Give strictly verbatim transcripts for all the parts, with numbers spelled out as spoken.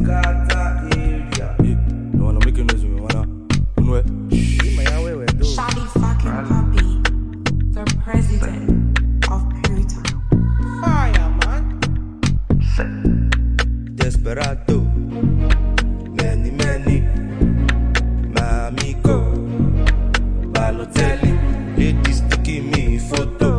scatter area. Yeah, no wanna make a noise with me, wanna. Unwe. Shadi fucking Puppy, the president of Puta. Fire, man. Desperado. Many, many. My amigo. Balotelli. Ladies taking me photo.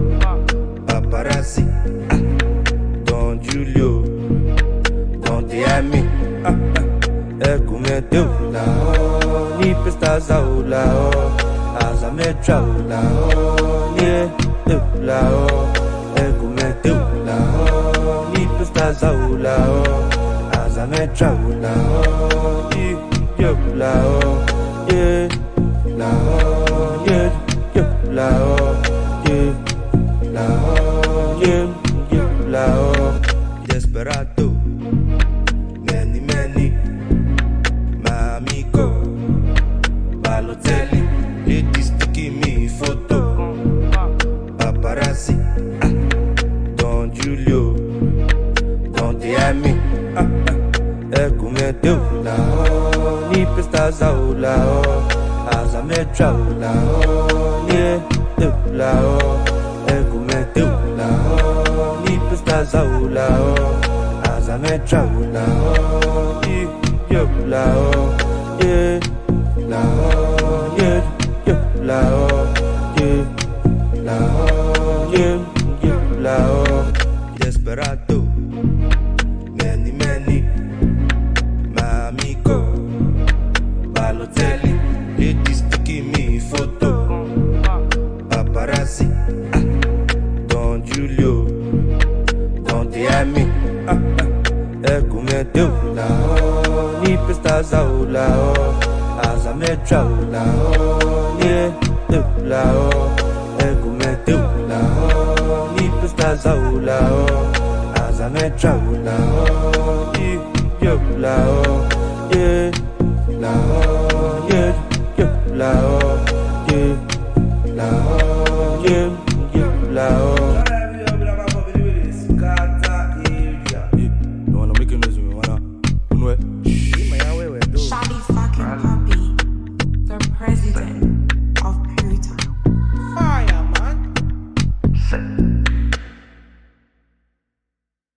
Paparazzi. Ah. Don Julio. Don Diami. Ah, ah. Ecumete la o. Ni pestaza o la o. Asa metra o la o. Nie la o. Ecumete la o. Ni pestaza o la o. Asa metra o la o. Ni la o. Yeah. La o. Yeah. Yeah. La o. Yeah. La o. Yeah. Yeah. La o. Desperado. Many, many. My amigo. Balotelli. Ladies taking me photo. Paparazzi. Ah. Don Julio. Don Diami. Ah, ah. Ecumete la o. Ni pestaza o la o. Asa metra o la o. Nie la o. Ecumete la o. Ni pestaza o la o. Asa metra o la o. Ni la o. Yeah. La o. Yeah. Yeah. La o. Yeah. La o. Yeah. Yeah. La o. Desperado. Many, many. My amigo. Balotelli. Ladies taking me photo. Paparazzi. Ah. Don Julio. Don Diami. Ah, ah. Ecumete la o. Ni pestaza o la o. Asa metra o la o. Nie la o. Ecumete la o. Ni pestaza o la o. Asa metra o la o. Ni la o. Yeah. La o. Yeah. Yeah. La o. Yeah. La o. Yeah. Yeah. La o. Scatter area. Yeah, no wanna make a noise with me, wanna. Unwe. Shadi fucking Puppy, the president